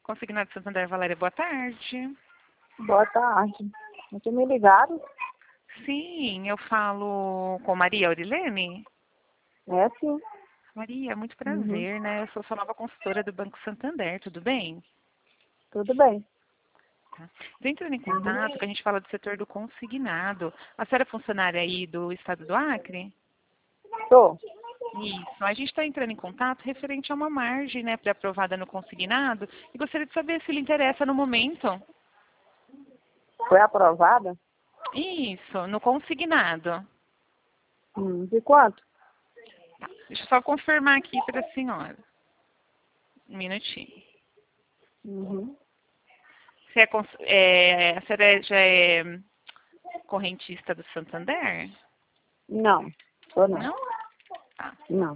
Consignado Santander, Valéria, boa tarde. Boa tarde. Você me ligaram? Sim, eu falo com Maria Aurilene. É sim. Maria, muito Uhum. prazer, né? Eu sou sua nova consultora do Banco Santander, tudo bem? Tudo bem. Tá. Estou entrando em contato, que a gente fala do setor do consignado. A senhora é funcionária aí do estado do Acre? Tô. Isso. A gente está entrando em contato referente a uma margem, né, pré-aprovada no consignado e gostaria de saber se lhe interessa no momento. Foi aprovada? Isso, no consignado. De quanto? Tá. Deixa eu só confirmar aqui para a senhora. Um minutinho. Uhum. Você a senhora já é correntista do Santander? Não. Tô não. Não? Tá, Não.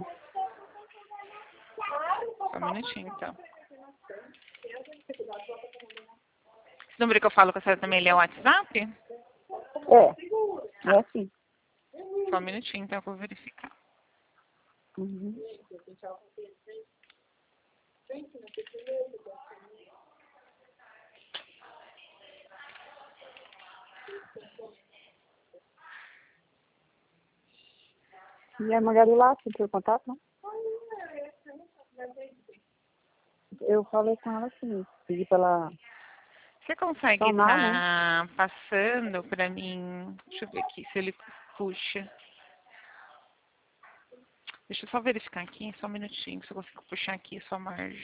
só um minutinho então. Esse número que eu falo com a senhora também ele é o WhatsApp? É. É sim. Só um minutinho então que eu vou verificar. Uhum. E a Magali lá, você tem contato, não? Eu falei com ela assim, pedi pra ela Você consegue somar, né? estar passando para mim? Deixa eu ver aqui se ele puxa. Deixa eu só verificar aqui, só um minutinho, se eu consigo puxar aqui a sua margem.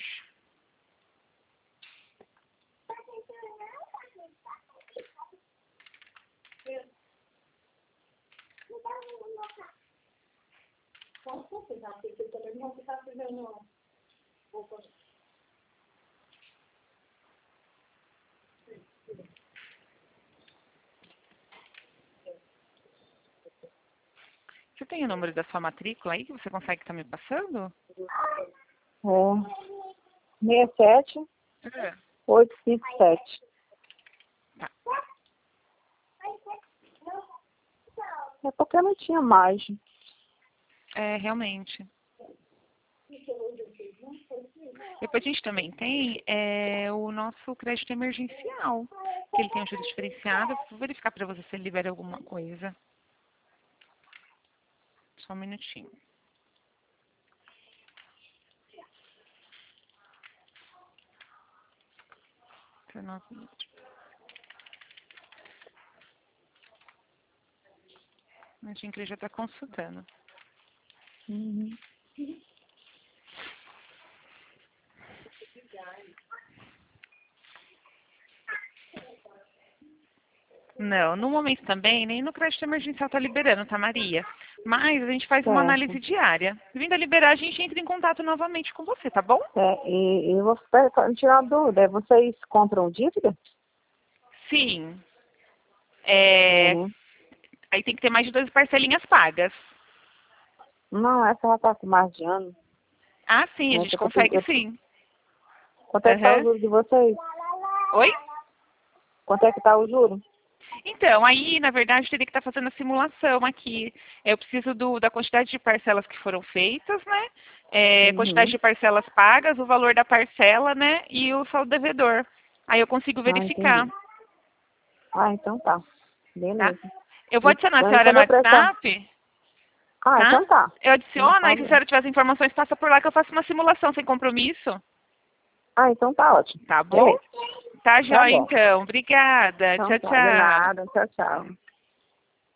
Você tem o número da sua matrícula aí que você consegue estar me passando? É. 67 É. 857. Tá. É porque não tinha margem. É, realmente. Depois a gente também tem o nosso crédito emergencial, que ele tem um juros diferenciado. Vou verificar para você se ele libera alguma coisa. Só um minutinho. A gente já está consultando. Uhum. Não, no momento também, nem no crédito emergencial está liberando, tá, Maria? Mas a gente faz uma Certo. análise diária. Vindo a liberar, a gente entra em contato novamente com você, tá bom? E eu vou tirar uma dúvida. Vocês compram dívida? Sim. É, É, né? aí tem que ter mais de 12 parcelinhas pagas. Não, essa já tá com mais de ano. Ah, sim, a gente Essa que eu tenho, consegue sim. quanto é que tá o Aham. juro de vocês? Oi? Quanto é que tá o juro? Então, aí, na verdade, eu teria que estar fazendo a simulação aqui. Eu preciso da quantidade de parcelas que foram feitas, né? Quantidade Uhum. de parcelas pagas, o valor da parcela, né? E o saldo devedor. Aí eu consigo Ah, verificar, entendi. Ah, então tá. tá? Beleza. Eu vou adicionar a Então, senhora quando no eu prestar... WhatsApp, Ah, tá? então tá. Eu Não adiciono, aí se a falo. senhora tiver as informações, passa por lá que eu faço uma simulação sem compromisso. Ah, então tá ótimo. Tá bom? Beleza. Tá Tá jóia, bom. então. Obrigada. Então Tchau, tá. De tchau. nada. Tchau, tchau.